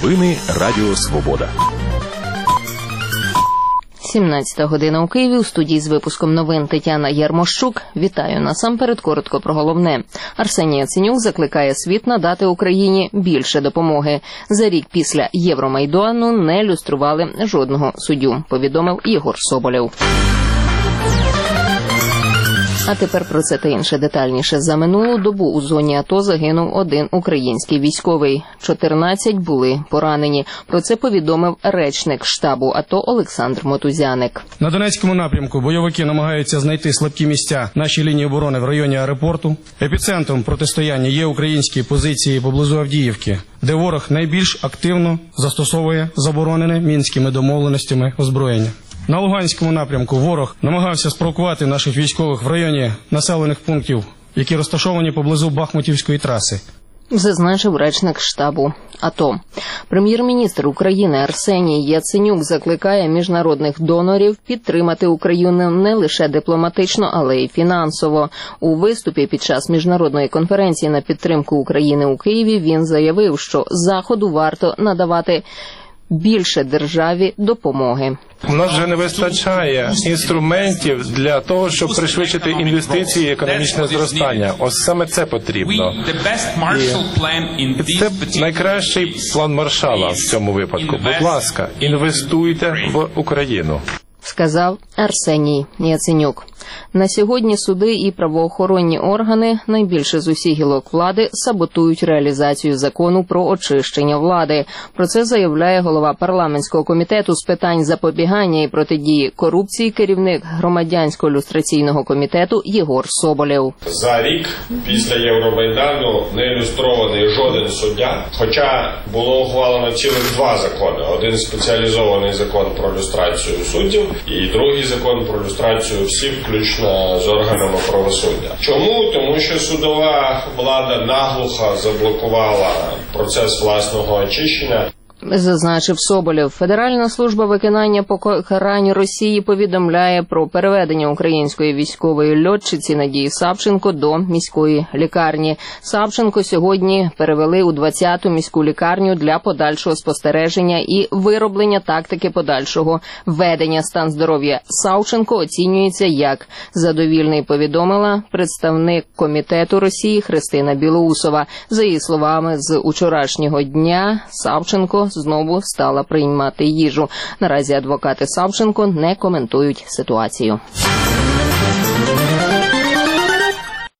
Новини Радіо Свобода. 17 година у Києві. У студії з випуском новин Тетяна Ярмощук. Вітаю. Насамперед коротко про головне. Арсеній Яценюк закликає світ надати Україні більше допомоги. За рік після Євромайдану не люстрували жодного суддю, повідомив Єгор Соболєв. А тепер про це та інше детальніше. За минулу добу у зоні АТО загинув один український військовий. 14 були поранені. Про це повідомив речник штабу АТО Олександр Мотузяник. На Донецькому напрямку бойовики намагаються знайти слабкі місця нашій лінії оборони в районі аеропорту. Епіцентром протистояння є українські позиції поблизу Авдіївки, де ворог найбільш активно застосовує заборонене мінськими домовленостями озброєння. На Луганському напрямку ворог намагався спровокувати наших військових в районі населених пунктів, які розташовані поблизу Бахмутівської траси. Зазначив речник штабу АТО. Прем'єр-міністр України Арсеній Яценюк закликає міжнародних донорів підтримати Україну не лише дипломатично, але й фінансово. У виступі під час міжнародної конференції на підтримку України у Києві він заявив, що Заходу варто надавати більше державі допомоги. У нас вже не вистачає інструментів для того, щоб пришвидшити інвестиції і економічне зростання. Ось саме це потрібно. І це найкращий план Маршалла в цьому випадку. Будь ласка, інвестуйте в Україну, сказав Арсеній Яценюк. На сьогодні суди і правоохоронні органи, найбільше з усіх гілок влади, саботують реалізацію закону про очищення влади. Про це заявляє голова парламентського комітету з питань запобігання і протидії корупції, керівник громадянського люстраційного комітету Єгор Соболєв. За рік після Євромайдану не ілюстрований жоден суддя, хоча було ухвалено цілих два закони. Один спеціалізований закон про люстрацію суддів і другий закон про люстрацію всіх, включно з органами правосуддя. Чому? Тому що судова влада наглухо заблокувала процес власного очищення. Зазначив Соболєв. Федеральна служба виконання покарань Росії повідомляє про переведення української військової льотчиці Надії Савченко до міської лікарні. Савченко сьогодні перевели у 20-ту міську лікарню для подальшого спостереження і вироблення тактики подальшого ведення. Стан здоров'я Савченко оцінюється як задовільний, повідомила представник комітету Росії Христина Білоусова. За її словами, з учорашнього дня Савченко знову стала приймати їжу. Наразі адвокати Савченко не коментують ситуацію.